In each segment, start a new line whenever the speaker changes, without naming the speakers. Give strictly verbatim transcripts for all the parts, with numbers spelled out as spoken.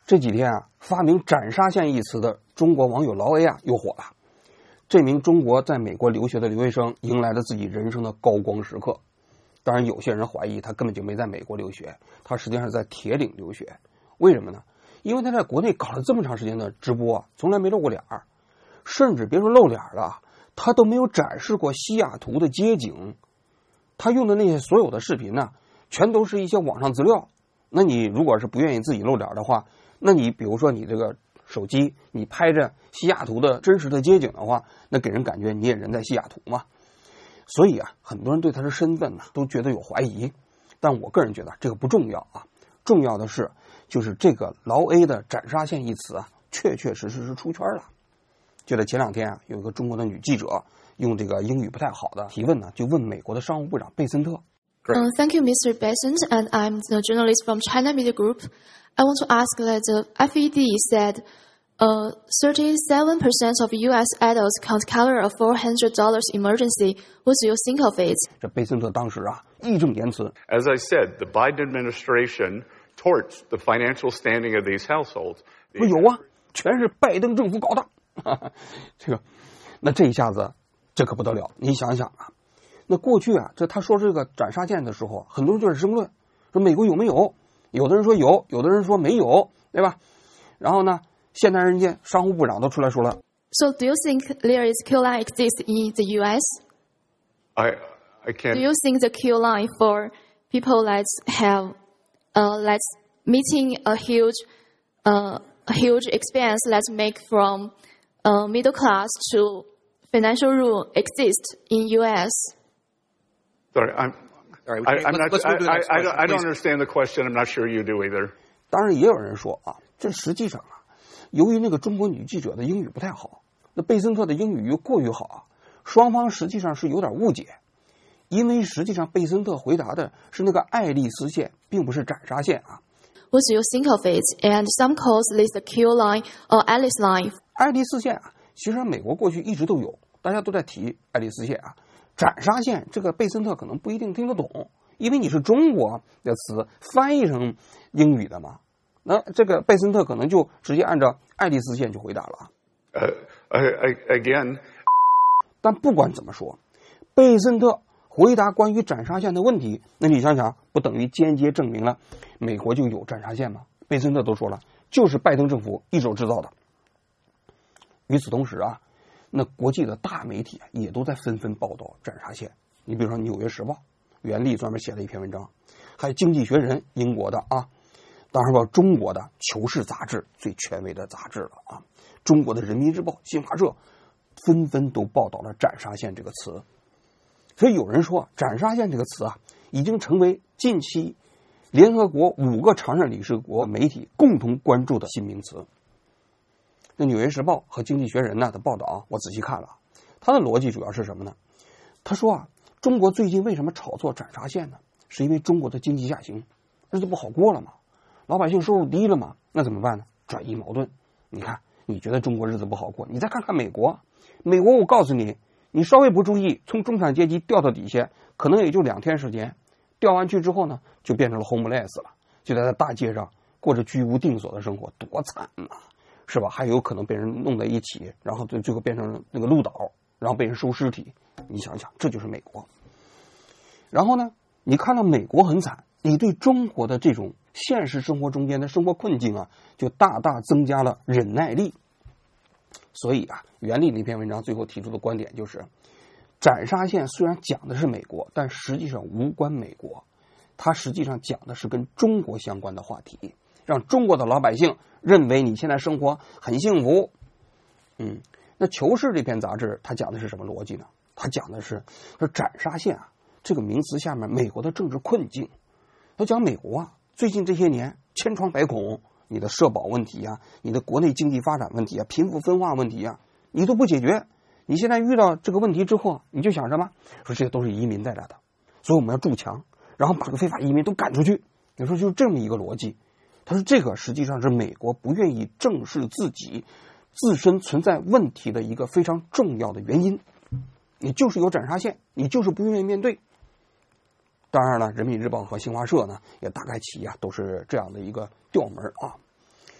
这几天啊，发明斩杀线一词的中国网友劳 A 啊又火了。这名中国在美国留学的留学生迎来了自己人生的高光时刻。当然，有些人怀疑他根本就没在美国留学，他实际上是在铁岭留学。为什么呢？因为他在国内搞了这么长时间的直播啊，从来没露过脸儿，甚至别说露脸了，他都没有展示过西雅图的街景。他用的那些所有的视频呢，全都是一些网上资料。那你如果是不愿意自己露脸的话，那你比如说你这个手机你拍着西雅图的真实的街景的话，那给人感觉你也人在西雅图嘛。所以啊，很多人对他的身份呢都觉得有怀疑，但我个人觉得这个不重要啊，重要的是就是这个劳 A 的斩杀线一词啊，确确实实是出圈了。就在前两天啊，有一个中国的女记者用这个英语不太好的提问呢，就问美国的商务部长贝森特。
Uh, thank you, Mister Besant, and I'm the journalist from China Media Group. I want to ask that the F E D said uh, thirty-seven percent of U S adults can't cover a four hundred dollars emergency. What do you think of it?
这贝森特当时啊义正言辞。
As I said, the Biden administration torts the financial standing of these households.
不有啊，全是拜登政府搞的。这个，那这一下子，这可不得了。你想想啊。那过去啊，这他说这个斩杀线的时候，很多人就是争论，说美国有没有？有的人说有，有的人说没有，对吧？然后呢，现在人家商务部长都出来说了。
So, do you think there is Q line exists in the U S?
I I can't.
Do you think the Q line for people that have, uh, let's meeting a huge, uh, a huge expense, let's make from, uh, middle class to financial ruin exists in U S?
Sorry, I'm.
Sorry,
I, I'm not.
let's
I,
move to the
I,
next
I,
question,
don't, I don't
please.
understand the question. I'm not sure you do either.
当然，也有人说啊，这实际上啊，由于那个中国女记者的英语不太好，那贝森特的英语又过于好啊，双方实际上是有点误解。因为实际上贝森特回答的是那个爱丽丝线，并不是斩杀线啊。
What do you think of it? And some calls this the Q line or Alice line.
爱丽丝线啊，其实美国过去一直都有，大家都在提爱丽丝线啊。斩杀线这个贝森特可能不一定听得懂，因为你是中国的词翻译成英语的嘛。那这个贝森特可能就直接按照爱丽丝线就回答了。
Uh, I, I, again.
但不管怎么说，贝森特回答关于斩杀线的问题，那你想想，不等于间接证明了美国就有斩杀线吗？贝森特都说了，就是拜登政府一手制造的。与此同时啊，那国际的大媒体也都在纷纷报道斩杀线。你比如说《纽约时报》，袁立专门写了一篇文章，还有《经济学人》英国的啊，当然吧，中国的《求是》杂志最权威的杂志了啊，中国的《人民日报》、新华社纷纷都报道了斩杀线这个词。所以有人说，斩杀线这个词啊，已经成为近期联合国五个常任理事国媒体共同关注的新名词。那《纽约时报》和《经济学人》呢的报道啊，我仔细看了，他的逻辑主要是什么呢？他说啊，中国最近为什么炒作斩杀线呢？是因为中国的经济下行，日子不好过了嘛，老百姓收入低了嘛，那怎么办呢？转移矛盾。你看，你觉得中国日子不好过，你再看看美国，美国我告诉你，你稍微不注意，从中产阶级掉到底下，可能也就两天时间，掉完去之后呢，就变成了 homeless 了，就在大街上过着居无定所的生活，多惨啊！是吧？还有可能被人弄在一起，然后最最后变成那个鹿岛，然后被人收尸体。你想想，这就是美国。然后呢，你看到美国很惨，你对中国的这种现实生活中间的生活困境啊，就大大增加了忍耐力。所以啊，袁立那篇文章最后提出的观点就是，斩杀线虽然讲的是美国，但实际上无关美国，它实际上讲的是跟中国相关的话题。让中国的老百姓认为你现在生活很幸福。嗯，那《求是》这篇杂志它讲的是什么逻辑呢？它讲的是说斩杀线啊这个名词下面美国的政治困境。它讲美国啊最近这些年千疮百孔，你的社保问题啊，你的国内经济发展问题啊，贫富分化问题啊，你都不解决。你现在遇到这个问题之后，你就想什么？说这些都是移民带来的，所以我们要筑墙，然后把这个非法移民都赶出去。你说就是这么一个逻辑。他说这个实际上是美国不愿意正视自己自身存在问题的一个非常重要的原因。你就是有斩杀线，你就是不愿意面对。当然了，人民日报和新华社呢也大概其啊都是这样的一个调门啊。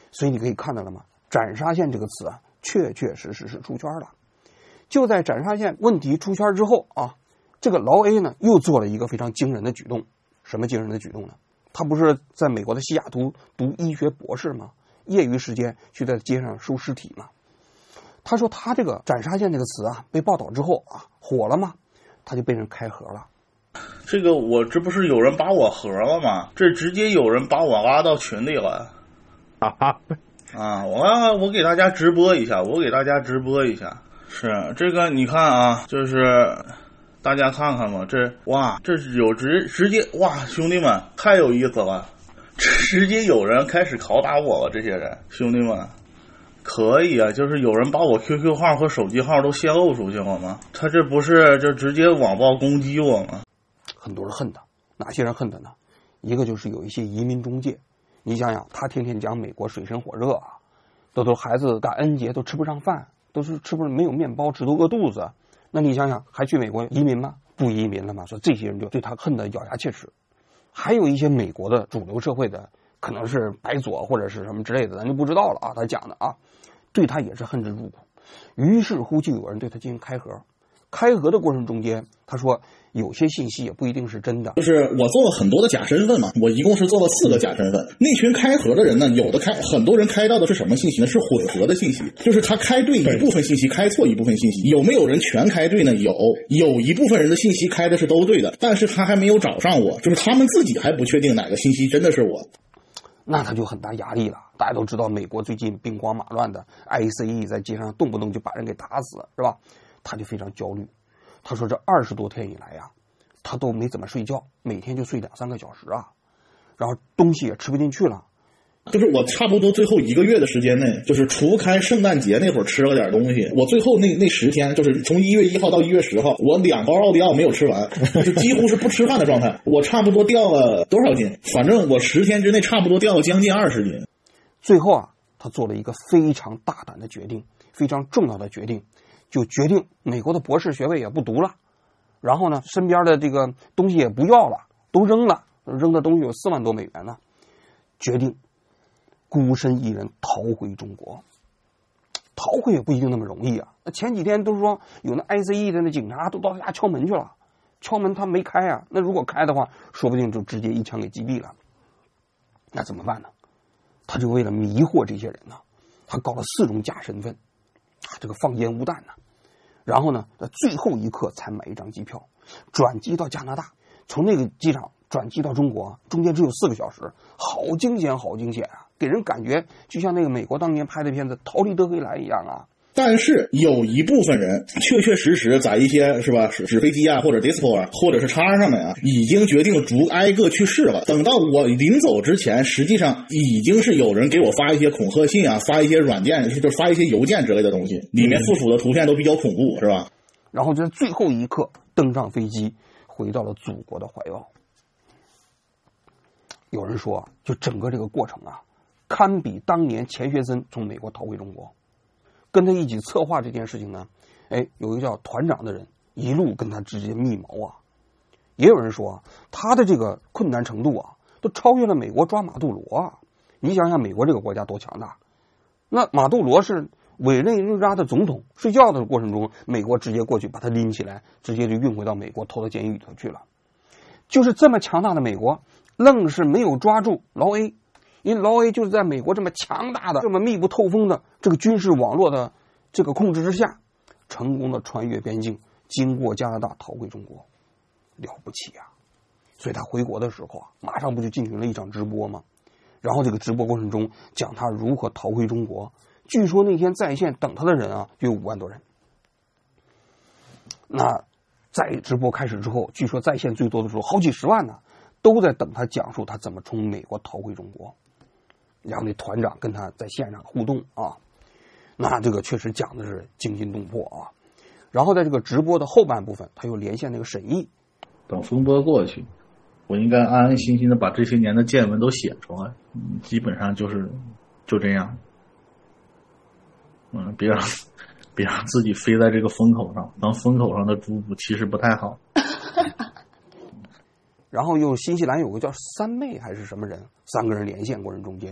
所以你可以看到了吗？斩杀线这个词啊，确确实实是出圈了。就在斩杀线问题出圈之后啊，这个劳 A 呢又做了一个非常惊人的举动。什么惊人的举动呢？他不是在美国的西雅图读医学博士吗？业余时间去在街上收尸体嘛。他说他这个斩杀线这个词啊被报道之后啊火了嘛，他就被人开盒了。
这个我这不是有人把我盒了吗？这直接有人把我拉到群里了。
哈哈。
啊，我我给大家直播一下，我给大家直播一下。是这个，你看啊，就是大家看看嘛，这哇，这有直直接哇，兄弟们太有意思了，直接有人开始拷打我了，这些人兄弟们可以啊，就是有人把我 Q Q 号和手机号都泄露出去了吗？他这不是就直接网暴攻击我吗？
很多人恨他，哪些人恨他呢？一个就是有一些移民中介。你想想，他天天讲美国水深火热啊，都都孩子感恩节都吃不上饭，都是吃不没有面包吃都饿肚子。那你想想，还去美国移民吗？不移民了吗？所以这些人就对他恨得咬牙切齿。还有一些美国的主流社会的，可能是白左或者是什么之类的，咱就不知道了啊。他讲的啊，对他也是恨之入骨。于是乎，就有人对他进行开盒。开盒的过程中间，他说有些信息也不一定是真的。
就是我做了很多的假身份嘛，我一共是做了四个假身份。那群开盒的人呢，有的开很多人开到的是什么信息呢？是混合的信息，就是他开对一部分信息，开错一部分信息。有没有人全开对呢？有，有一部分人的信息开的是都对的，但是他还没有找上我，就是他们自己还不确定哪个信息真的是我。
那他就很大压力了。大家都知道，美国最近兵荒马乱的 I C E 在街上动不动就把人给打死，是吧？他就非常焦虑。他说这二十多天以来呀、啊，他都没怎么睡觉，每天就睡两三个小时啊，然后东西也吃不进去了。
就是我差不多最后一个月的时间内，就是除开圣诞节那会儿吃了点东西，我最后那那十天，就是从一月一号到一月十号，我两包奥利奥没有吃完，就是几乎是不吃饭的状态。我差不多掉了多少斤？反正我十天之内差不多掉了将近二十斤。
最后啊，他做了一个非常大胆的决定，非常重要的决定，就决定美国的博士学位也不读了，然后呢，身边的这个东西也不要了，都扔了，扔的东西有四万多美元呢，决定孤身一人逃回中国。逃回也不一定那么容易啊！那前几天都说有那 I C E 的那警察都到他家敲门去了，敲门他没开啊，那如果开的话，说不定就直接一枪给击毙了。那怎么办呢？他就为了迷惑这些人呢，他搞了四种假身份，啊，这个放烟雾弹呢，然后呢，在最后一刻才买一张机票，转机到加拿大，从那个机场转机到中国，中间只有四个小时，好惊险，好惊险啊！给人感觉就像那个美国当年拍的片子《逃离德黑兰》一样啊。
但是有一部分人确确实实在一些是吧纸飞机啊，或者 Discord 啊，或者是叉上面啊，已经决定逐挨个去试了。等到我临走之前，实际上已经是有人给我发一些恐吓信啊，发一些软件，就是发一些邮件之类的东西，里面附属的图片都比较恐怖，是吧？
然后就在最后一刻登上飞机，回到了祖国的怀抱。有人说，就整个这个过程啊，堪比当年钱学森从美国逃回中国。跟他一起策划这件事情呢，哎，有一个叫团长的人一路跟他直接密谋啊。也有人说啊，他的这个困难程度啊，都超越了美国抓马杜罗啊。你想想美国这个国家多强大，那马杜罗是委内瑞拉的总统，睡觉的过程中，美国直接过去把他拎起来，直接就运回到美国，投到监狱里头去了。就是这么强大的美国，愣是没有抓住劳 A。因为劳 A 就是在美国这么强大的、这么密不透风的这个军事网络的这个控制之下，成功的穿越边境，经过加拿大逃回中国，了不起啊！所以他回国的时候啊，马上不就进行了一场直播吗？然后这个直播过程中讲他如何逃回中国，据说那天在线等他的人啊就有五万多人。那在直播开始之后，据说在线最多的时候好几十万呢，都在等他讲述他怎么从美国逃回中国。然后那团长跟他在线上互动啊，那这个确实讲的是惊心动魄啊。然后在这个直播的后半部分，他又连线那个沈毅。
等风波过去，我应该安安心心的把这些年的见闻都写出来。嗯，基本上就是就这样。嗯，别让别让自己飞在这个风口上，当风口上的猪其实不太好。
然后又新西兰有个叫三妹还是什么人，三个人连线过程中间，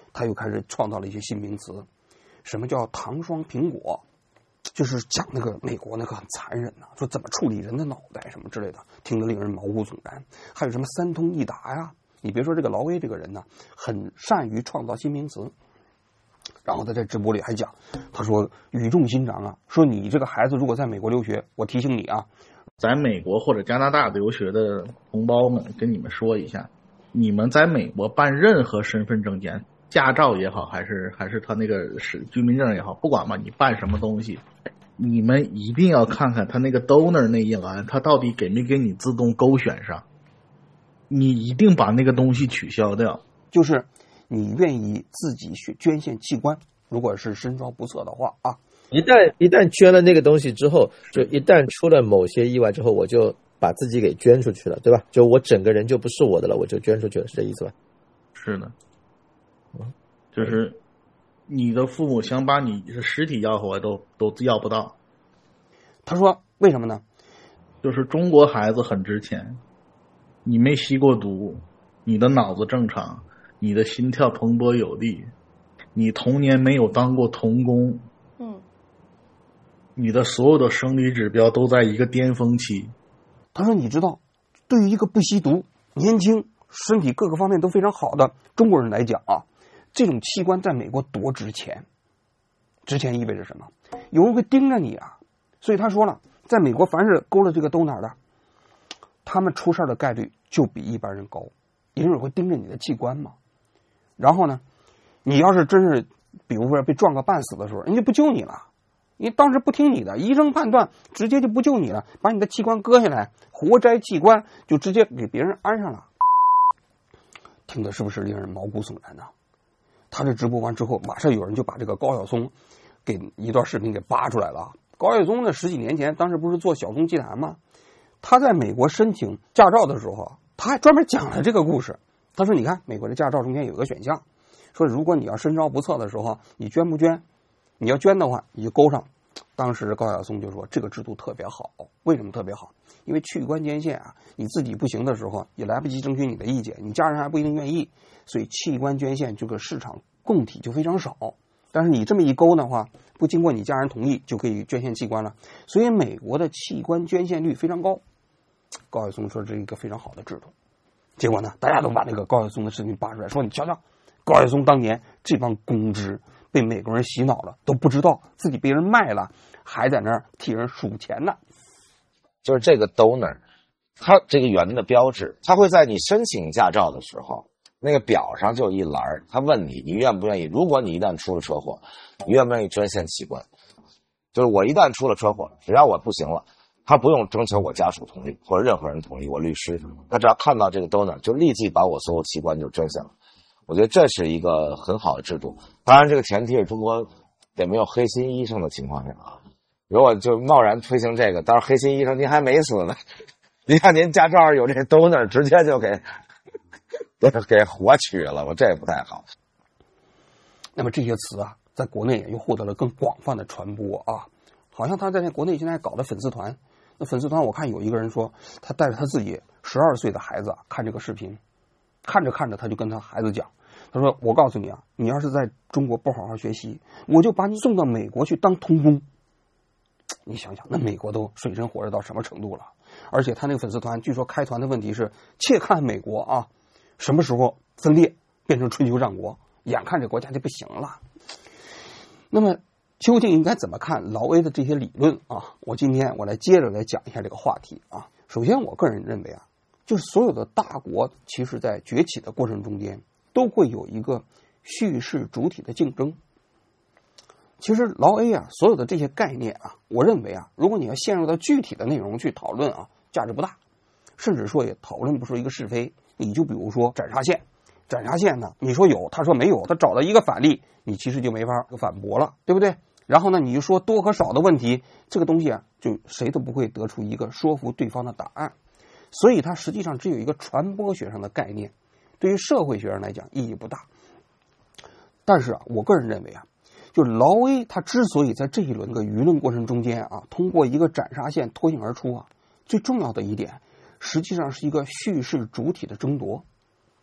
他又开始创造了一些新名词，什么叫糖霜苹果，就是讲那个美国那个很残忍呐、啊，说怎么处理人的脑袋什么之类的，听得令人毛骨悚然。还有什么三通一达呀？你别说这个劳威这个人呢，很善于创造新名词。然后他在直播里还讲，他说语重心长啊，说你这个孩子如果在美国留学，我提醒你啊，
在美国或者加拿大留学的同胞们，跟你们说一下，你们在美国办任何身份证件，驾照也好，还是还是他那个是居民证也好，不管吧，你办什么东西，你们一定要看看他那个 donor 那一栏，他到底给没给你自动勾选上，你一定把那个东西取消掉。
就是你愿意自己去捐献器官，如果是身高不测的话啊，
一旦一旦捐了那个东西之后，就一旦出了某些意外之后，我就把自己给捐出去了，对吧？就我整个人就不是我的了，我就捐出去了，是这意思吧？
是的，就是你的父母想把你实体要回来都都要不到。
他说为什么呢？
就是中国孩子很值钱，你没吸过毒，你的脑子正常，你的心跳蓬勃有力，你童年没有当过童工，
嗯，
你的所有的生理指标都在一个巅峰期。
他说你知道，对于一个不吸毒、年轻、身体各个方面都非常好的中国人来讲啊，这种器官在美国多值钱。值钱意味着什么？有人会盯着你啊。所以他说了，在美国凡是勾了这个 donor 的，他们出事的概率就比一般人高，因为会盯着你的器官嘛。然后呢，你要是真是比如说被撞个半死的时候，人家不救你了，因为当时不听你的，医生判断直接就不救你了，把你的器官割下来，活摘器官就直接给别人安上了。听的是不是令人毛骨悚然呢？他这直播完之后，马上有人就把这个高晓松给一段视频给扒出来了。高晓松呢，十几年前当时不是做小松奇谈吗？他在美国申请驾照的时候，他还专门讲了这个故事。他说你看美国的驾照中间有个选项，说如果你要身高不测的时候，你捐不捐？你要捐的话你就勾上。当时高晓松就说这个制度特别好。为什么特别好？因为器官捐献啊，你自己不行的时候也来不及争取你的意见，你家人还不一定愿意，所以器官捐献这个市场供体就非常少。但是你这么一勾的话，不经过你家人同意就可以捐献器官了，所以美国的器官捐献率非常高。高晓松说这是一个非常好的制度。结果呢，大家都把那个高晓松的视频扒出来，说你瞧瞧，高晓松当年这帮公知被美国人洗脑了，都不知道自己被人卖了，还在那儿替人数钱呢。
就是这个 donor， 它这个圆的标志，它会在你申请驾照的时候，那个表上就有一栏，他问你你愿不愿意，如果你一旦出了车祸，你愿不愿意捐献器官？就是我一旦出了车祸，只要我不行了，他不用征求我家属同意或者任何人同意，我律师，他只要看到这个 donor 就立即把我所有器官就捐献了。我觉得这是一个很好的制度，当然这个前提是中国得没有黑心医生的情况下啊。如果就贸然推行这个，到时候黑心医生您还没死呢，您看您驾照上有这 donor 直接就给给活取了，我这也不太好。
那么这些词啊，在国内也又获得了更广泛的传播啊。好像他在国内现在搞的粉丝团，那粉丝团我看有一个人说，他带着他自己十二岁的孩子啊看这个视频，看着看着他就跟他孩子讲，他说我告诉你啊，你要是在中国不好好学习，我就把你送到美国去当童工。你想想，那美国都水深火热到什么程度了？而且他那个粉丝团据说开团的问题是，切看美国啊什么时候分裂变成春秋战国，眼看这国家就不行了。那么究竟应该怎么看劳威的这些理论啊？我今天我来接着来讲一下这个话题啊。首先我个人认为啊，就是所有的大国其实在崛起的过程中间都会有一个叙事主体的竞争。其实劳 A 啊，所有的这些概念啊，我认为啊，如果你要陷入到具体的内容去讨论啊，价值不大，甚至说也讨论不出一个是非。你就比如说斩杀线，斩杀线呢，你说有，他说没有，他找到一个反例，你其实就没法反驳了，对不对？然后呢，你就说多和少的问题，这个东西啊，就谁都不会得出一个说服对方的答案。所以它实际上只有一个传播学上的概念，对于社会学上来讲意义不大。但是啊，我个人认为啊，就是劳威他之所以在这一轮的舆论过程中间啊，通过一个斩杀线脱颖而出啊，最重要的一点，实际上是一个叙事主体的争夺。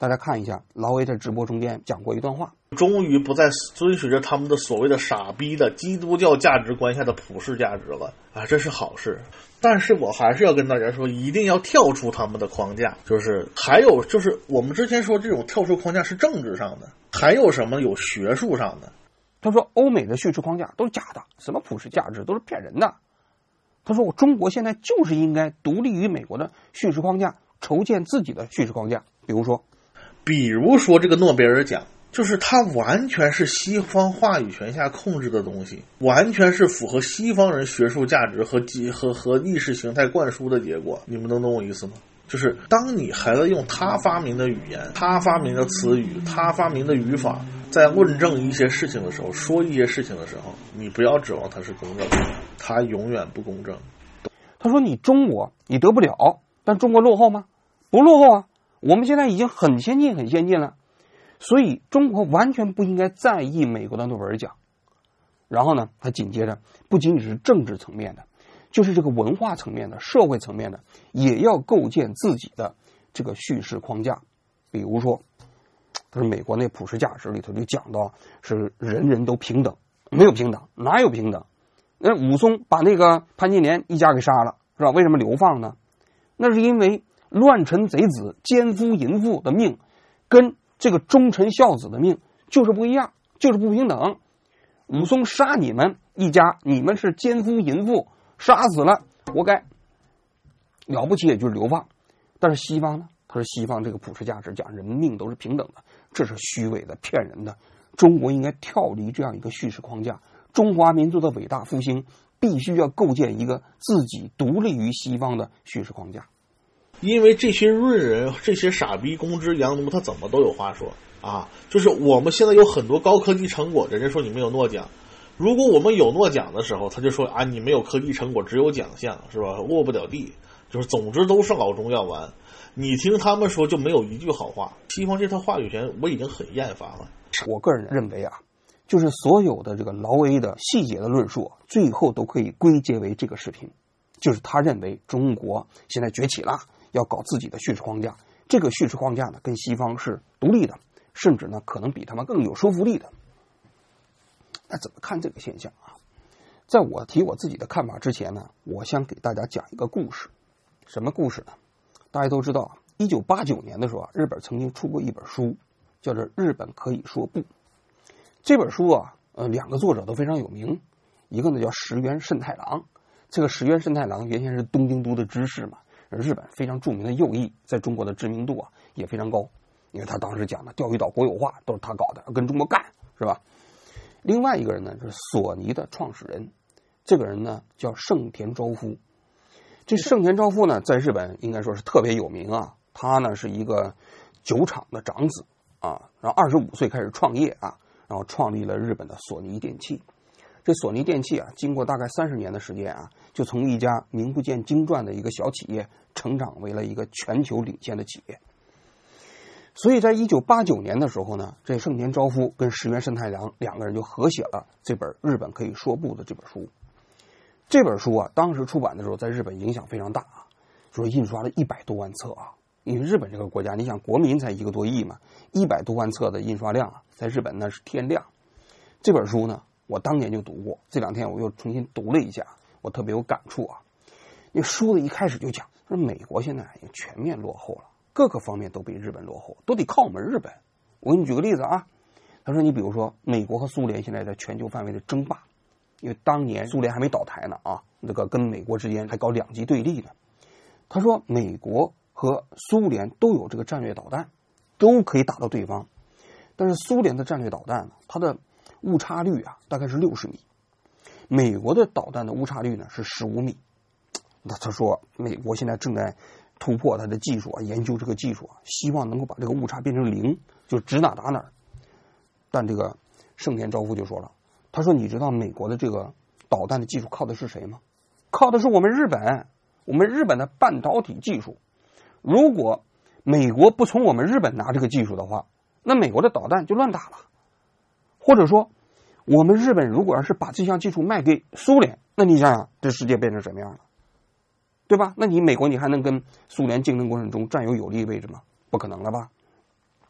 大家看一下，劳维在直播中间讲过一段话，
终于不再遵循着他们的所谓的傻逼的基督教价值观下的普世价值了啊，这是好事。但是我还是要跟大家说，一定要跳出他们的框架，就是还有就是我们之前说这种跳出框架是政治上的，还有什么有学术上的。
他说欧美的叙事框架都是假的，什么普世价值都是骗人的。他说我中国现在就是应该独立于美国的叙事框架，筹建自己的叙事框架。比如说
比如说这个诺贝尔奖，就是它完全是西方话语权下控制的东西，完全是符合西方人学术价值和和和意识形态灌输的结果。你们能懂我意思吗？就是当你还在用他发明的语言、他发明的词语、他发明的语法在论证一些事情的时候，说一些事情的时候，你不要指望它是公正的，它永远不公正。
他说你中国你得不了，但中国落后吗？不落后啊，我们现在已经很先进很先进了，所以中国完全不应该在意美国的诺贝尔奖。然后呢，他紧接着不仅仅是政治层面的，就是这个文化层面的、社会层面的，也要构建自己的这个叙事框架。比如说他说美国那普世价值里头就讲到是人人都平等，没有平等，哪有平等？那武松把那个潘金莲一家给杀了，是吧？为什么流放呢？那是因为乱臣贼子、奸夫淫妇的命跟这个忠臣孝子的命就是不一样，就是不平等。武松杀你们一家，你们是奸夫淫妇，杀死了活该，了不起也就是流放。但是西方呢，他说西方这个普世价值讲人命都是平等的，这是虚伪的、骗人的。中国应该跳离这样一个叙事框架，中华民族的伟大复兴必须要构建一个自己独立于西方的叙事框架。
因为这些润人、这些傻逼公之洋奴，他怎么都有话说啊！就是我们现在有很多高科技成果，人家说你没有诺奖，如果我们有诺奖的时候，他就说啊，你没有科技成果，只有奖项，是吧？握不了地，就是总之都是老中药丸。你听他们说就没有一句好话。西方这套话语权我已经很厌烦了。
我个人认为啊，就是所有的这个劳维的细节的论述，最后都可以归结为这个视频，就是他认为中国现在崛起了，要搞自己的叙事框架。这个叙事框架呢，跟西方是独立的，甚至呢可能比他们更有说服力的。那怎么看这个现象啊？在我提我自己的看法之前呢，我想给大家讲一个故事。什么故事呢？大家都知道，一九八九年的时候啊，日本曾经出过一本书，叫做《日本可以说不》。这本书啊，呃，两个作者都非常有名，一个呢叫石原慎太郎。这个石原慎太郎原先是东京都的知事嘛，日本非常著名的右翼，在中国的知名度啊也非常高，因为他当时讲的钓鱼岛国有化都是他搞的，跟中国干，是吧？另外一个人呢是索尼的创始人，这个人呢叫盛田昭夫。这盛田昭夫呢，在日本应该说是特别有名啊。他呢是一个酒厂的长子啊，然后二十五岁开始创业啊，然后创立了日本的索尼电器。这索尼电器啊，经过大概三十年的时间啊，就从一家名不见经传的一个小企业，成长为了一个全球领先的企业。所以在一九八九年的时候呢，这盛田昭夫跟石原慎太郎两个人就合写了这本《日本可以说不》的这本书。这本书啊，当时出版的时候，在日本影响非常大啊，说印刷了一百多万册啊。因为日本这个国家，你想国民才一个多亿嘛，一百多万册的印刷量啊，在日本那是天量。这本书呢，我当年就读过，这两天我又重新读了一下，我特别有感触啊。那书的一开始就讲，说美国现在已经全面落后了，各个方面都比日本落后，都得靠我们日本。我给你举个例子啊，他说你比如说美国和苏联现在在全球范围的争霸，因为当年苏联还没倒台呢啊，这个跟美国之间还搞两极对立呢。他说美国和苏联都有这个战略导弹，都可以打到对方，但是苏联的战略导弹呢，它的误差率啊大概是六十米，美国的导弹的误差率呢是十五米。那他说美国现在正在突破它的技术啊，研究这个技术啊，希望能够把这个误差变成零，就指哪打哪。但这个盛田昭夫就说了，他说你知道美国的这个导弹的技术靠的是谁吗？靠的是我们日本，我们日本的半导体技术。如果美国不从我们日本拿这个技术的话，那美国的导弹就乱打了。或者说我们日本如果要是把这项技术卖给苏联，那你想想这世界变成什么样了，对吧？那你美国你还能跟苏联竞争过程中占有有利位置吗？不可能了吧。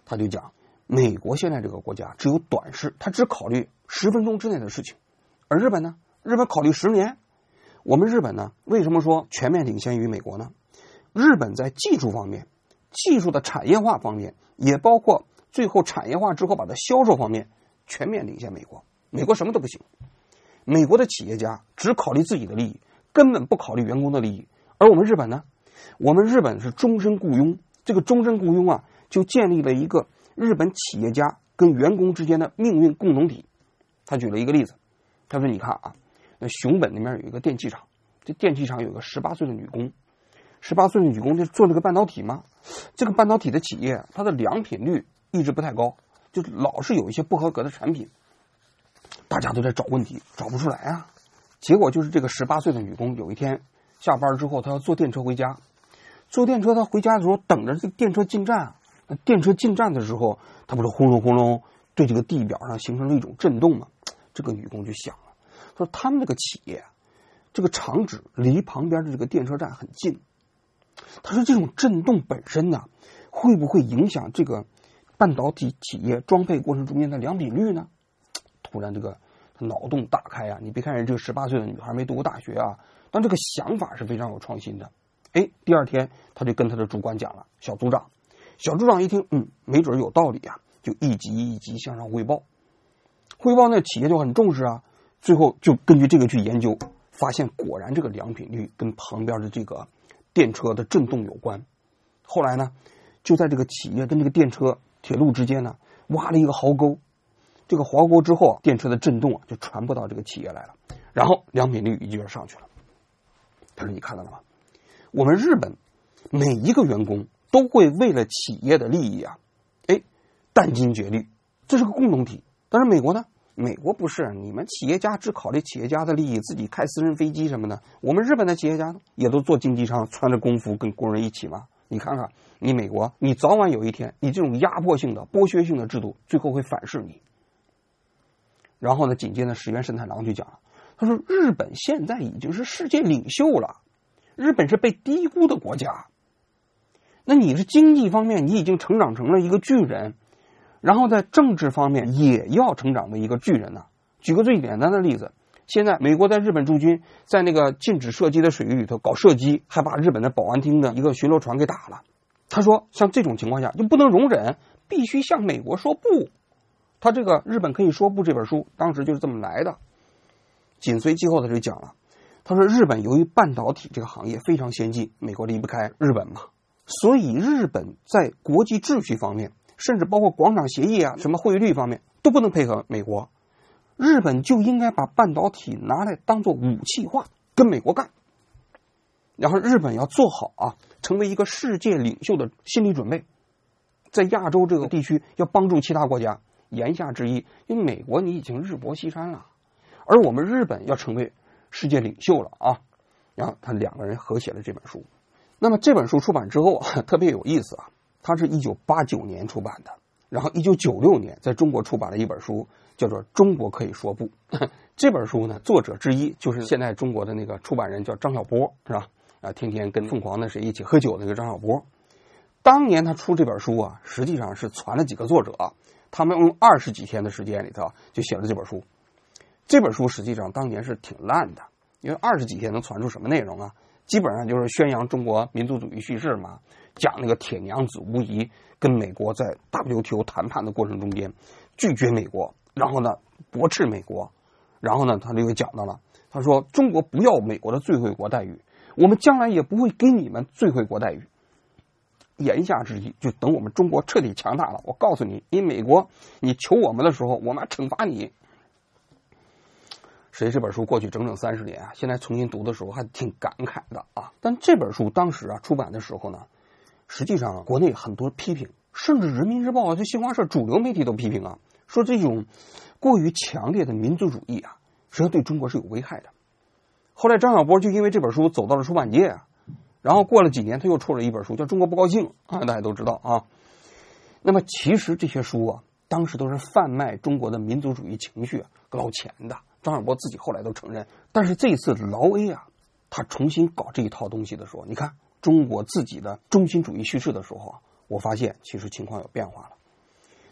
他就讲，美国现在这个国家只有短视，他只考虑十分钟之内的事情，而日本呢，日本考虑十年。我们日本呢，为什么说全面领先于美国呢？日本在技术方面，技术的产业化方面，也包括最后产业化之后把它销售方面，全面领先美国。美国什么都不行，美国的企业家只考虑自己的利益，根本不考虑员工的利益。而我们日本呢，我们日本是终身雇佣，这个终身雇佣啊，就建立了一个日本企业家跟员工之间的命运共同体。他举了一个例子，他说你看啊，那熊本那边有一个电器厂，这电器厂有个十八岁的女工，十八岁的女工就做这个半导体嘛，这个半导体的企业它的良品率一直不太高，就是老是有一些不合格的产品，大家都在找问题，找不出来啊。结果就是这个十八岁的女工有一天下班之后，她要坐电车回家，坐电车她回家的时候等着这个电车进站，电车进站的时候，她不是轰隆轰隆对这个地表上形成了一种震动吗？这个女工就想了，她说他们这个企业这个厂址离旁边的这个电车站很近，她说这种震动本身呢，会不会影响这个半导体企业装配过程中间的良品率呢？突然这个脑洞大开啊！你别看人这个十八岁的女孩没读过大学啊，但这个想法是非常有创新的。哎，第二天他就跟他的主管讲了，小组长，小组长一听，嗯，没准有道理啊，就一级一级向上汇报。汇报那企业就很重视啊，最后就根据这个去研究，发现果然这个良品率跟旁边的这个电车的震动有关。后来呢，就在这个企业跟这个电车铁路之间呢，挖了一个壕沟。这个壕沟之后，电车的震动啊就传播到这个企业来了，然后良品率一下上去了。他说：“你看到了吗？我们日本每一个员工都会为了企业的利益啊，哎，殚精竭虑，这是个共同体。但是美国呢？美国不是，你们企业家只考虑企业家的利益，自己开私人飞机什么的。我们日本的企业家呢，也都坐经济舱，穿着工服跟工人一起嘛。你看看，你美国，你早晚有一天，你这种压迫性的、剥削性的制度，最后会反噬你。”然后呢，紧接着石原慎太郎就讲了，他说日本现在已经是世界领袖了，日本是被低估的国家。那你是经济方面你已经成长成了一个巨人，然后在政治方面也要成长为一个巨人呢、啊。举个最简单的例子，现在美国在日本驻军在那个禁止射击的水域里头搞射击，还把日本的保安厅的一个巡逻船给打了。他说像这种情况下就不能容忍，必须向美国说不。他这个日本可以说不这本书当时就是这么来的。紧随其后他就讲了，他说日本由于半导体这个行业非常先进，美国离不开日本嘛，所以日本在国际秩序方面，甚至包括广场协议啊，什么汇率方面都不能配合美国，日本就应该把半导体拿来当做武器化跟美国干，然后日本要做好啊成为一个世界领袖的心理准备，在亚洲这个地区要帮助其他国家。言下之意，因为美国你已经日薄西山了，而我们日本要成为世界领袖了啊！然后他两个人合写了这本书。那么这本书出版之后啊，特别有意思啊，它是一九八九年出版的，然后一九九六年在中国出版了一本书，叫做《中国可以说不》。这本书呢，作者之一就是现在中国的那个出版人叫张晓波，是吧？啊，天天跟凤凰的谁一起喝酒的那个张晓波。当年他出这本书啊，实际上是传了几个作者。他们用二十几天的时间里头就写了这本书。这本书实际上当年是挺烂的，因为二十几天能传出什么内容啊？基本上就是宣扬中国民族主义叙事嘛，讲那个铁娘子无疑跟美国在 W T O 谈判的过程中间拒绝美国，然后呢驳斥美国，然后呢他就又讲到了，他说中国不要美国的最惠国待遇，我们将来也不会给你们最惠国待遇。言下之意，就等我们中国彻底强大了，我告诉你，你美国你求我们的时候，我们要惩罚你。实际这本书过去整整三十年啊，现在重新读的时候还挺感慨的啊。但这本书当时啊出版的时候呢，实际上国内很多批评，甚至人民日报啊、这新华社主流媒体都批评啊，说这种过于强烈的民族主义啊，实际上对中国是有危害的。后来张晓波就因为这本书走到了出版界啊。然后过了几年，他又出了一本书，叫《中国不高兴》啊，大家都知道啊。那么其实这些书啊，当时都是贩卖中国的民族主义情绪、啊、捞钱的。张晓波自己后来都承认。但是这一次劳 A 啊，他重新搞这一套东西的时候，你看中国自己的中心主义叙事的时候啊，我发现其实情况有变化了。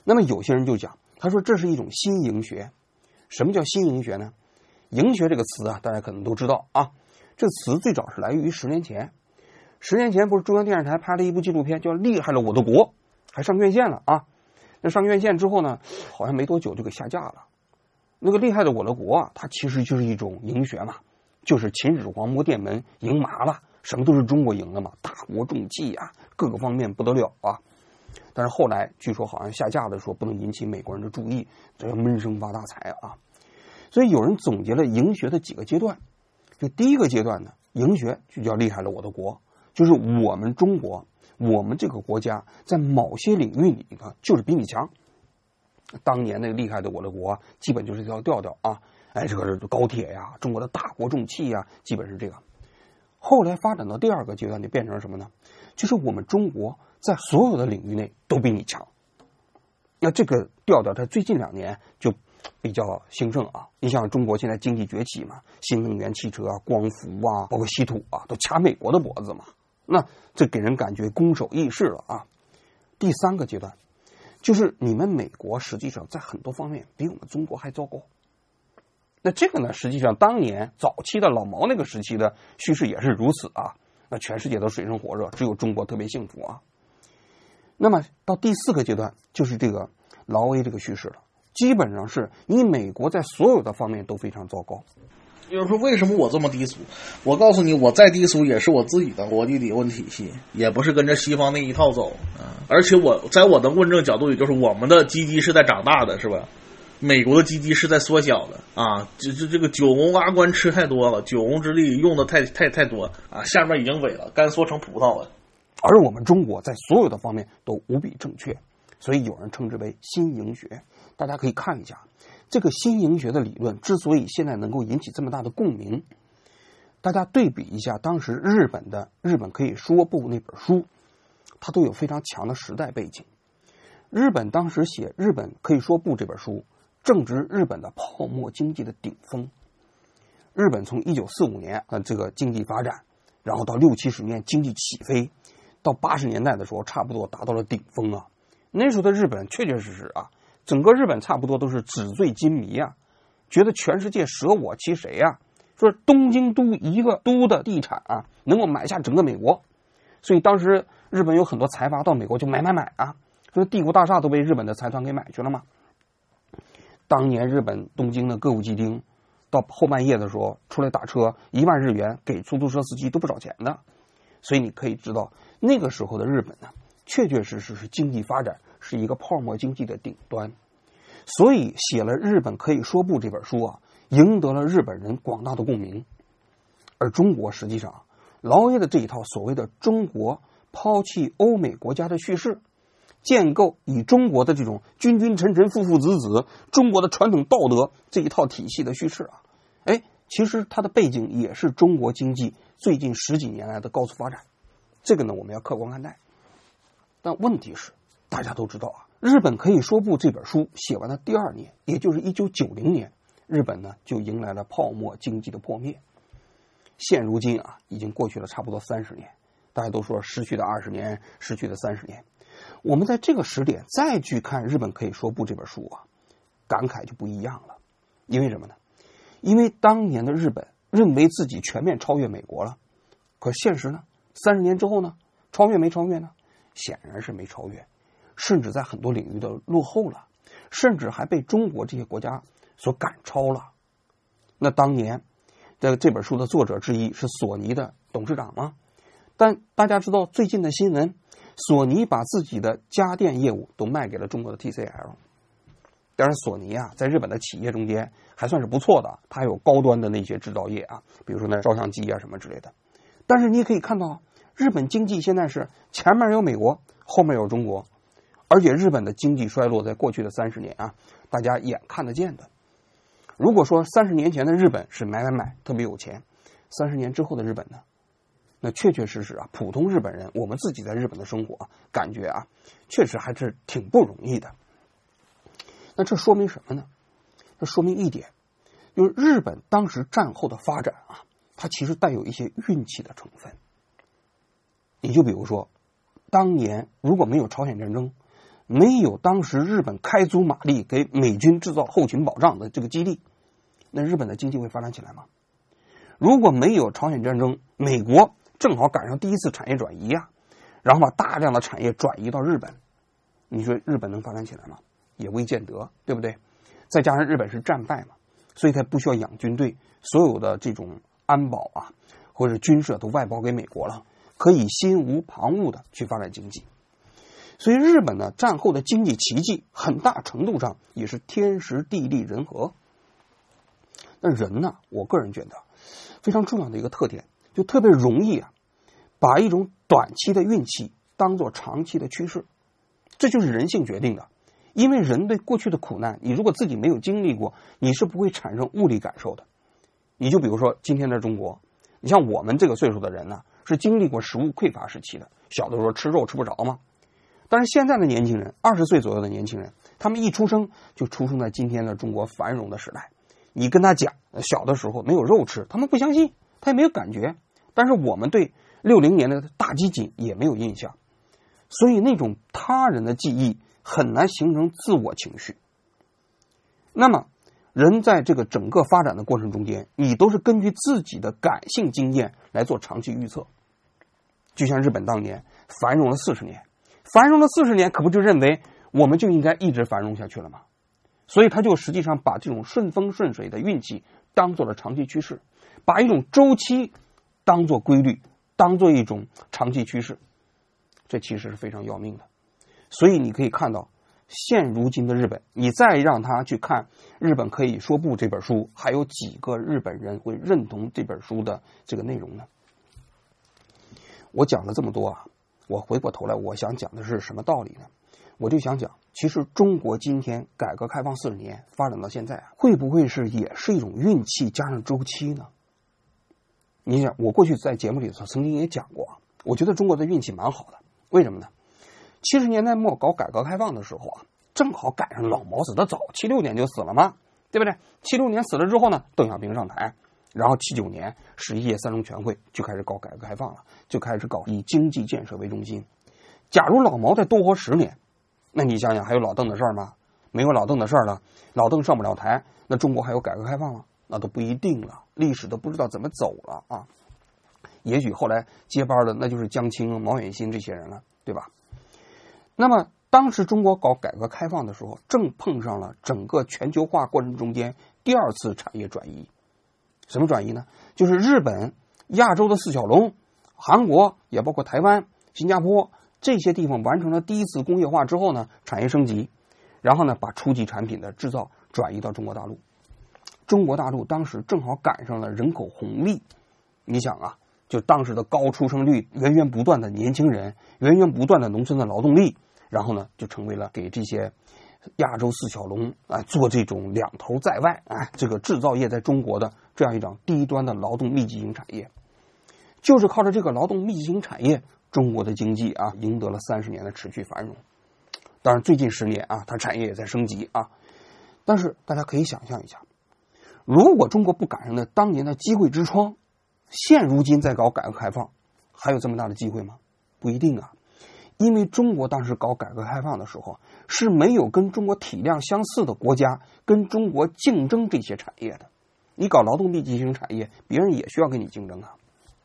那么有些人就讲，他说这是一种新营学。什么叫新营学呢？营学这个词啊，大家可能都知道啊，这个词最早是来源于十年前。十年前不是中央电视台拍了一部纪录片叫《厉害了我的国》，还上院线了啊。那上院线之后呢，好像没多久就给下架了。那个《厉害的我的国》啊，它其实就是一种营学嘛，就是秦始皇摸电门赢麻了，什么都是中国赢了嘛，大国重器啊，各个方面不得了啊。但是后来据说好像下架的说不能引起美国人的注意，这要闷声发大财啊。所以有人总结了营学的几个阶段，就第一个阶段呢，营学就叫厉害了我的国，就是我们中国，我们这个国家在某些领域里呢就是比你强。当年那个厉害的我的国基本就是这条调调啊，哎，这个是高铁呀，中国的大国重器呀，基本是这个。后来发展到第二个阶段就变成什么呢？就是我们中国在所有的领域内都比你强。那这个调调在最近两年就比较兴盛啊。你像中国现在经济崛起嘛，新能源汽车啊、光伏啊，包括稀土啊，都掐美国的脖子嘛。那这给人感觉攻守易势了啊。第三个阶段，就是你们美国实际上在很多方面比我们中国还糟糕。那这个呢，实际上当年早期的老毛那个时期的叙事也是如此啊。那全世界都水深火热，只有中国特别幸福啊。那么到第四个阶段，就是这个劳 A 这个叙事了，基本上是你美国在所有的方面都非常糟糕。
就是说，为什么我这么低俗？我告诉你，我再低俗也是我自己的国际理论体系，也不是跟着西方那一套走啊。而且我在我的论证角度里，就是我们的基地是在长大的，是吧？美国的基地是在缩小的啊。这这这个九翁阿官吃太多了，九翁之力用的太太太多啊，下面已经萎了，干缩成葡萄了。
而我们中国在所有的方面都无比正确，所以有人称之为新营学。大家可以看一下这个新营学的理论之所以现在能够引起这么大的共鸣，大家对比一下当时日本的《日本可以说不》那本书，它都有非常强的时代背景。日本当时写《日本可以说不》这本书，正值日本的泡沫经济的顶峰。日本从一九四五年呃这个经济发展，然后到六七十年经济起飞，到八十年代的时候差不多达到了顶峰啊。那时候的日本确确实实啊，整个日本差不多都是纸醉金迷啊，觉得全世界舍我其谁啊，说东京都一个都的地产啊能够买下整个美国。所以当时日本有很多财阀到美国就买买买啊，说帝国大厦都被日本的财团给买去了嘛。当年日本东京的歌舞伎町到后半夜的时候出来打车，一万日元给出租车司机都不少钱的。所以你可以知道那个时候的日本呢，确确实实是经济发展是一个泡沫经济的顶端。所以写了《日本可以说不》这本书啊，赢得了日本人广大的共鸣。而中国实际上劳 A 的这一套所谓的中国抛弃欧美国家的叙事，建构以中国的这种君君臣臣父父子子中国的传统道德这一套体系的叙事啊，哎，其实它的背景也是中国经济最近十几年来的高速发展。这个呢，我们要客观看待。但问题是大家都知道啊，日本可以说不这本书写完的第二年，也就是一九九零年，日本呢就迎来了泡沫经济的破灭。现如今啊，已经过去了差不多三十年，大家都说失去的二十年，失去的三十年。我们在这个时点再去看《日本可以说不》这本书啊，感慨就不一样了。因为什么呢？因为当年的日本认为自己全面超越美国了，可现实呢？三十年之后呢？超越没超越呢？显然是没超越，甚至在很多领域的落后了，甚至还被中国这些国家所赶超了。那当年的这本书的作者之一是索尼的董事长吗？但大家知道最近的新闻，索尼把自己的家电业务都卖给了中国的 T C L。 当然索尼啊在日本的企业中间还算是不错的，它有高端的那些制造业啊，比如说那照相机啊什么之类的。但是你也可以看到日本经济现在是前面有美国，后面有中国，而且日本的经济衰落在过去的三十年啊，大家眼看得见的。如果说三十年前的日本是买买买特别有钱，三十年之后的日本呢，那确确实实啊，普通日本人我们自己在日本的生活、啊、感觉啊，确实还是挺不容易的。那这说明什么呢？这说明一点，就是日本当时战后的发展啊，它其实带有一些运气的成分。你就比如说当年如果没有朝鲜战争， 没有当时日本开足马力给美军制造后勤保障的这个激励，那日本的经济会发展起来吗？如果没有朝鲜战争，美国正好赶上第一次产业转移啊，然后把大量的产业转移到日本，你说日本能发展起来吗？也未见得，对不对？再加上日本是战败嘛，所以他不需要养军队，所有的这种安保啊或者军事都外包给美国了，可以心无旁骛的去发展经济。所以日本呢，战后的经济奇迹很大程度上也是天时地利人和。那人呢，我个人觉得非常重要的一个特点，就特别容易啊，把一种短期的运气当作长期的趋势，这就是人性决定的。因为人对过去的苦难，你如果自己没有经历过，你是不会产生物理感受的。你就比如说今天的中国，你像我们这个岁数的人呢，是经历过食物匮乏时期的，小的时候吃肉吃不着嘛。但是现在的年轻人，二十岁左右的年轻人，他们一出生就出生在今天的中国繁荣的时代。你跟他讲小的时候没有肉吃，他们不相信，他也没有感觉。但是我们对六零年的大饥馑也没有印象，所以那种他人的记忆很难形成自我情绪。那么人在这个整个发展的过程中间，你都是根据自己的感性经验来做长期预测。就像日本当年繁荣了四十年，繁荣了四十年，可不就认为我们就应该一直繁荣下去了吗？所以他就实际上把这种顺风顺水的运气当做了长期趋势，把一种周期当做规律，当做一种长期趋势，这其实是非常要命的。所以你可以看到现如今的日本，你再让他去看《日本可以说不》这本书，还有几个日本人会认同这本书的这个内容呢？我讲了这么多啊，我回过头来我想讲的是什么道理呢？我就想讲，其实中国今天改革开放四十年发展到现在啊，会不会是也是一种运气加上周期呢？你想，我过去在节目里头曾经也讲过，我觉得中国的运气蛮好的。为什么呢？七十年代末搞改革开放的时候啊，正好赶上老毛死得早，七六年就死了嘛，对不对？七六年死了之后呢，邓小平上台，然后七九年十一届三中全会就开始搞改革开放了，就开始搞以经济建设为中心。假如老毛再多活十年，那你想想还有老邓的事儿吗？没有老邓的事儿了，老邓上不了台，那中国还有改革开放吗？那都不一定了，历史都不知道怎么走了啊。也许后来接班的那就是江青、毛远新这些人了，对吧？那么当时中国搞改革开放的时候，正碰上了整个全球化过程中间第二次产业转移。什么转移呢？就是日本、亚洲的四小龙，韩国也包括台湾、新加坡这些地方完成了第一次工业化之后呢，产业升级，然后呢把初级产品的制造转移到中国大陆。中国大陆当时正好赶上了人口红利，你想啊，就当时的高出生率，源源不断的年轻人，源源不断的农村的劳动力，然后呢就成为了给这些亚洲四小龙啊、呃、做这种两头在外啊、呃、这个制造业在中国的这样一种低端的劳动密集型产业。就是靠着这个劳动密集型产业，中国的经济啊赢得了三十年的持续繁荣。当然最近十年啊，它产业也在升级啊。但是大家可以想象一下，如果中国不赶上那当年的机会之窗，现如今再搞改革开放，还有这么大的机会吗？不一定啊。因为中国当时搞改革开放的时候，是没有跟中国体量相似的国家跟中国竞争这些产业的。你搞劳动密集型产业，别人也需要跟你竞争啊。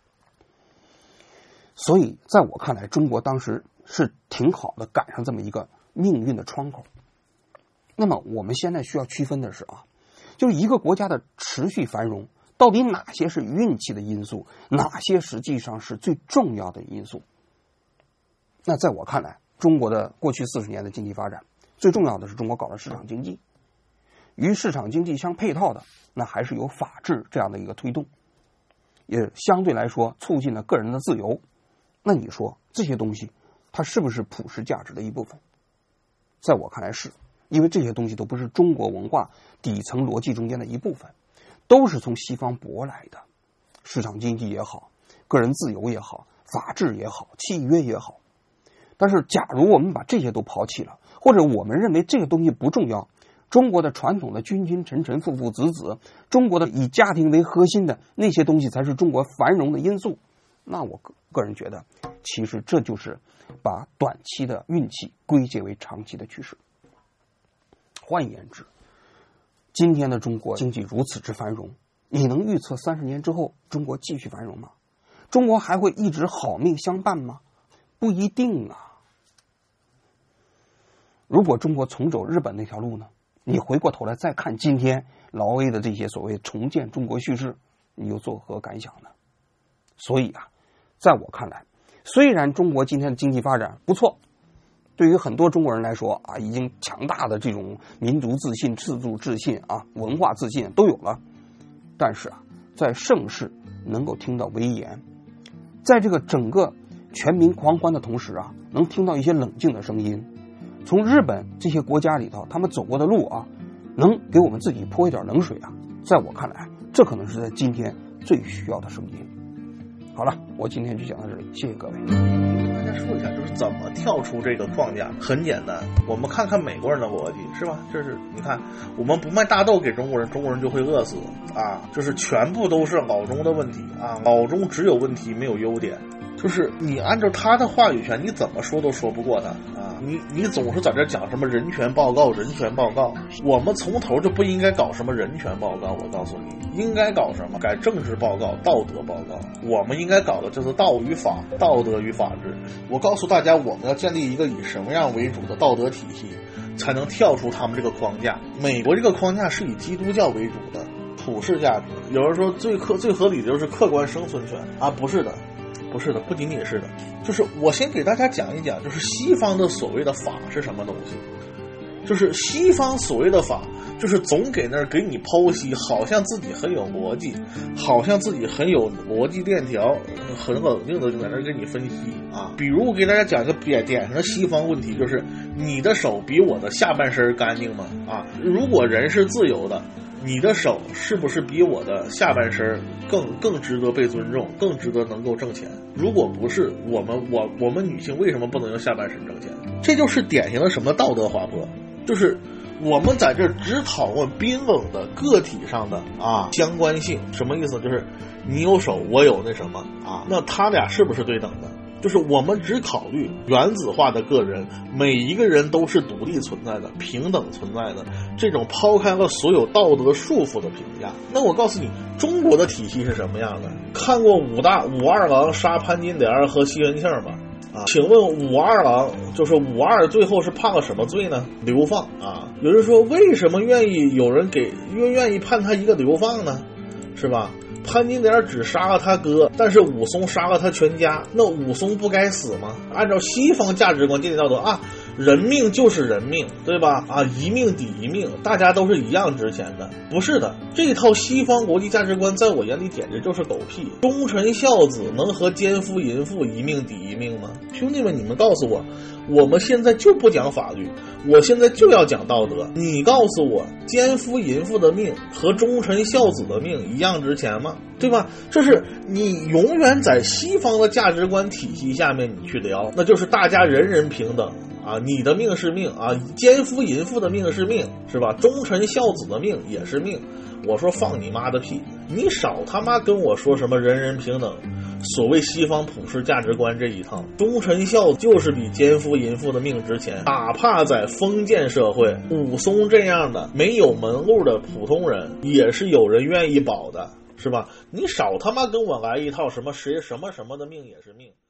所以在我看来，中国当时是挺好的赶上这么一个命运的窗口。那么我们现在需要区分的是啊，就是一个国家的持续繁荣，到底哪些是运气的因素，哪些实际上是最重要的因素。那在我看来，中国的过去四十年的经济发展，最重要的是中国搞的市场经济。与市场经济相配套的，那还是有法治这样的一个推动，也相对来说促进了个人的自由。那你说这些东西它是不是普世价值的一部分？在我看来是，因为这些东西都不是中国文化底层逻辑中间的一部分，都是从西方舶来的。市场经济也好，个人自由也好，法治也好，契约也好。但是假如我们把这些都抛弃了，或者我们认为这个东西不重要，中国的传统的君君臣臣父父子子，中国的以家庭为核心的那些东西才是中国繁荣的因素，那我个个人觉得其实这就是把短期的运气归结为长期的趋势。换言之，今天的中国经济如此之繁荣，你能预测三十年之后中国继续繁荣吗？中国还会一直好命相伴吗？不一定啊。如果中国重走日本那条路呢？你回过头来再看今天劳 A 的这些所谓重建中国叙事，你又作何感想呢？所以啊，在我看来，虽然中国今天的经济发展不错，对于很多中国人来说啊，已经强大的这种民族自信、自主自信啊、文化自信都有了，但是啊，在盛世能够听到威严，在这个整个全民狂欢的同时啊，能听到一些冷静的声音。从日本这些国家里头，他们走过的路啊，能给我们自己泼一点冷水啊。在我看来，这可能是在今天最需要的声音。好了，我今天就讲到这里，谢谢各位。
跟大家说一下，就是怎么跳出这个框架。很简单，我们看看美国人的逻辑，是吧？就是你看，我们不卖大豆给中国人，中国人就会饿死啊！就是全部都是老中的问题啊，老中只有问题没有优点。就是你按照他的话语权，你怎么说都说不过他啊！你你总是在这讲什么人权报告，人权报告，我们从头就不应该搞什么人权报告。我告诉你，应该搞什么？改政治报告、道德报告。我们应该搞的就是道与法，道德与法治。我告诉大家，我们要建立一个以什么样为主的道德体系，才能跳出他们这个框架。美国这个框架是以基督教为主的普世价值。有人说最客最合理的就是客观生存权啊，不是的。不是的，不仅仅是的，就是我先给大家讲一讲，就是西方的所谓的法是什么东西。就是西方所谓的法，就是总给那儿给你剖析，好像自己很有逻辑，好像自己很有逻辑链条，很冷静的就在那儿给你分析啊。比如我给大家讲一个典典型的西方问题，就是你的手比我的下半身干净吗？啊，如果人是自由的，你的手是不是比我的下半身更更值得被尊重，更值得能够挣钱？如果不是，我们我我们女性为什么不能用下半身挣钱？这就是典型的什么道德滑坡，就是我们在这只讨论冰冷的个体上的啊相关性。什么意思？就是你有手，我有那什么啊，那他俩是不是对等的？就是我们只考虑原子化的个人，每一个人都是独立存在的、平等存在的，这种抛开了所有道德束缚的评价。那我告诉你，中国的体系是什么样的？看过武大武二郎杀潘金莲和西门庆吧？啊，请问武二郎就是武二最后是判了什么罪呢？流放啊！有人说为什么愿意有人给愿愿意判他一个流放呢？是吧？潘金莲只杀了他哥，但是武松杀了他全家，那武松不该死吗？按照西方价值观、建立道德啊，人命就是人命，对吧？啊，一命抵一命，大家都是一样值钱的。不是的，这套西方国际价值观在我眼里简直就是狗屁。忠臣孝子能和奸夫淫妇一命抵一命吗？兄弟们，你们告诉我，我们现在就不讲法律，我现在就要讲道德。你告诉我，奸夫淫妇的命和忠臣孝子的命一样值钱吗？对吧？就是你永远在西方的价值观体系下面你去聊，那就是大家人人平等啊，你的命是命啊，奸夫淫妇的命是命，是吧？忠臣孝子的命也是命。我说放你妈的屁！你少他妈跟我说什么人人平等，所谓西方普世价值观这一套，忠臣孝子就是比奸夫淫妇的命值钱。哪怕在封建社会，武松这样的没有门路的普通人，也是有人愿意保的，是吧？你少他妈跟我来一套什么谁什么什么的命也是命。